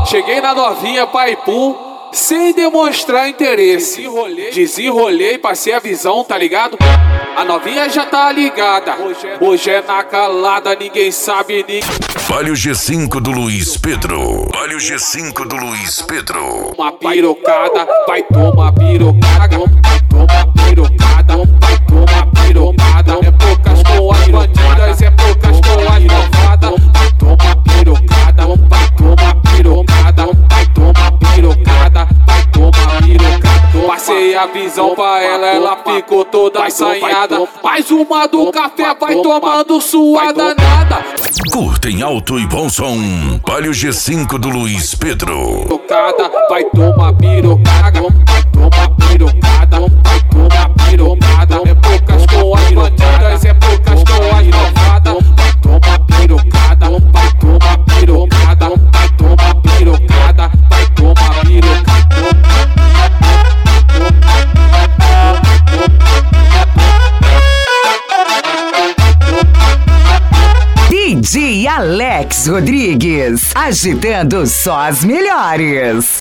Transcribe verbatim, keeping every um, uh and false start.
Cheguei na novinha, pai pum, sem demonstrar interesse. Desenrolei, desenrolei, passei a visão, tá ligado? A novinha já tá ligada. Hoje é na calada, ninguém sabe, ninguém. Vale o G cinco do Luiz Pedro. Vale o G cinco do Luiz Pedro. Uma pirocada, vai tomar pirocada. Vai tomar pirocada, vai tomar pirocada. É poucas com as bandidas, é poucas com as malvadas. Vai tomar pirocada, vai tomar pirocada. Vai tomar pirocada, vai tomar pirocada. Passei a visão pra ela, ela ficou toda assanhada. Mais uma do café, vai tomando sua danada. Curta em alto e bom som. Vale o G cinco do Luiz Pedro. Pirocada, vai tomar pirocada. Vai tomar pirocada, vai tomar pirocada. É poucas com as bandidas, é poucas com as malvadas. Vai tomar pirocada, vai tomar pirocada. Vai tomar pirocada, vai tomar pirocada. D J Alex Rodrigues, agitando só as melhores.